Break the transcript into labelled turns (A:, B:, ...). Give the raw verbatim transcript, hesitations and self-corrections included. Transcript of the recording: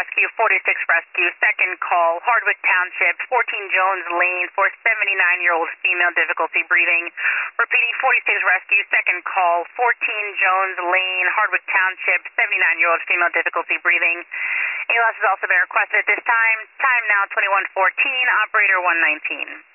A: Rescue, forty-six Rescue, second call, Hardwick Township, fourteen Jones Lane for seventy-nine-year-old female, difficulty breathing. Repeating, forty-six Rescue, second call, fourteen Jones Lane, Hardwick Township, seventy-nine-year-old female, difficulty breathing. A L O S has also been requested at this time. Time now twenty-one fourteen, operator one nineteen.